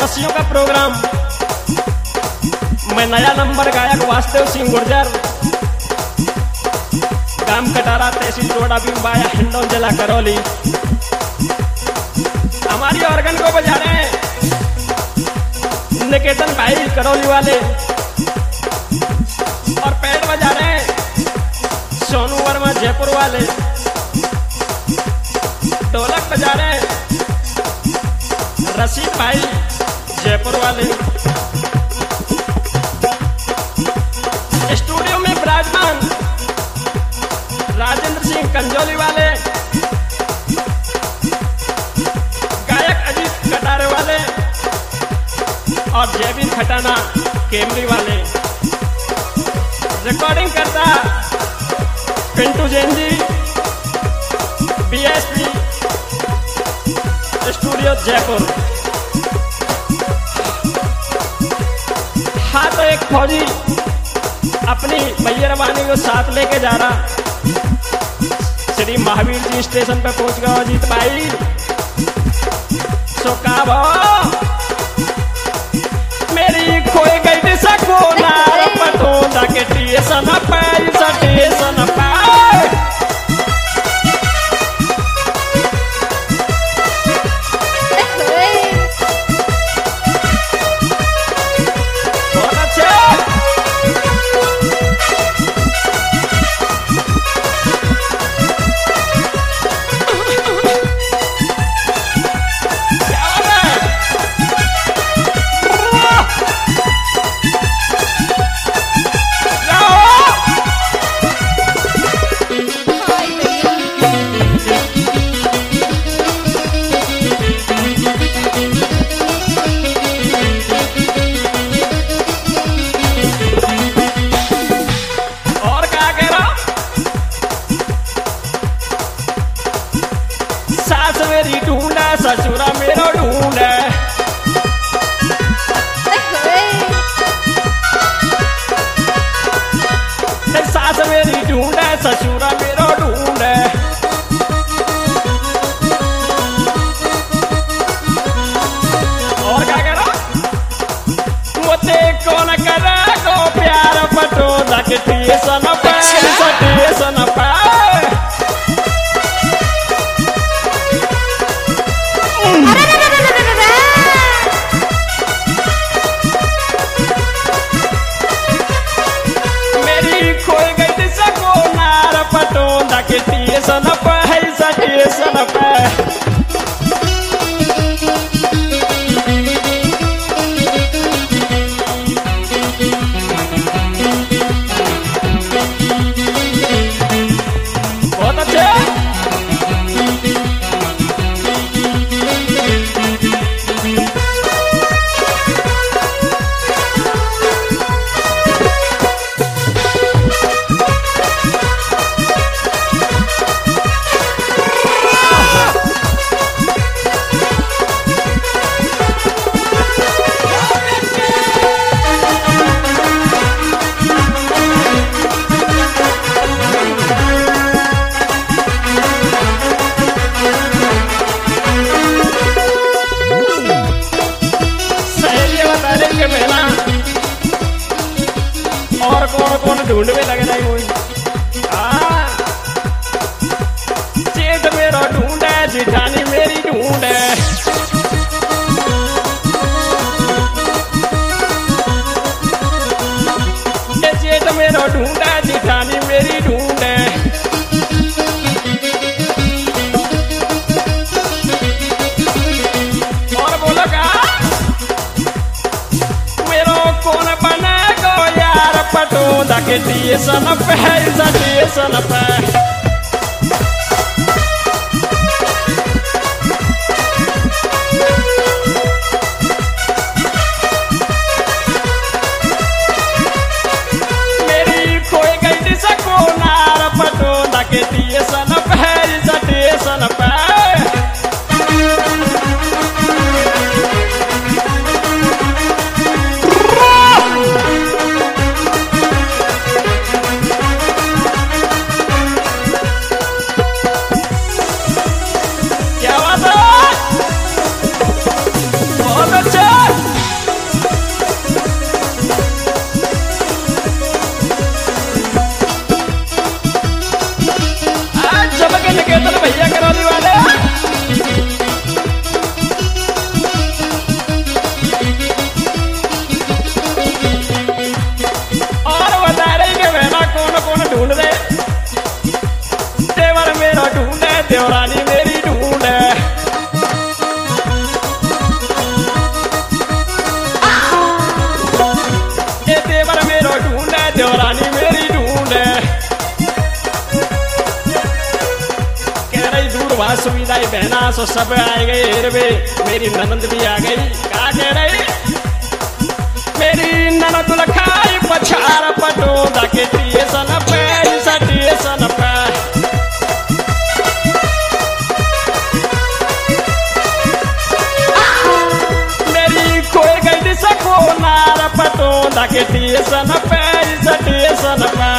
खुशियों का प्रोग्राम। मैं नया नंबर गायक वासुदेव सिंह गुर्जर, गांव कटारा, तहसील टोडा बाया हिंडौन जिला करौली। हमारी ऑर्गन को बजा रहे हैं निकेतन भाई करौली वाले, और पैड बजा रहे हैं सोनू वर्मा जयपुर वाले। ढोलक बजा रहे हैं रशीद भाई जयपुर वाले। स्टूडियो में विराजमान राजेंद्र सिंह कंजोली वाले, गायक अजीत कटारे वाले और जयवीर खटाना केमरी वाले। रिकॉर्डिंग करता पिंटू जैन जी, बीएसपी स्टूडियो जयपुर। हाँ, तो एक फौजी अपनी मैयरवानी को साथ लेके जा रहा, श्री महावीर जी स्टेशन पे पहुंच गया अजीत भाई। सोकाबो मेरी खोई गई दिशा को नार पटो जाके टीएसन पाई स्टेशन पाई। बहुत अच्छे। मेरी ढूंढे ससुरा मेरो ढूंढे, सास मेरी ढूंढे ससुरा मेरो ढूंढे। और क्या करो मुझे कौन करे को प्यार पटो जाके टीएसन पे स्टेशन पे। स्टेशन पे है स्टेशन पे। बहुत अच्छे। और कौन कौन ढूंढ में लग रही हुई। जेठ मेरा ढूंढे जिठानी मेरी ढूंढे, जेठ मेरा ढूंढे जिठानी मेरी ढूंढे। और बोलो का मेरो कौन बने पटो जाके टीएसन पे स्टेशन पे। मेरी खोई गई दिशा को नार पटो जाके टीएसन पे स्टेशन पे। गई दूर वहां सुविधाएं बहना सो सब आ गए हेरवे मेरी ननंद भी आ गई का कह रही मेरी ननद लखाई पछार पटो दाके टीसन पे स्टेशन पे मेरी खोई गई सको नार पटो दाके टीसन पे स्टेशन पे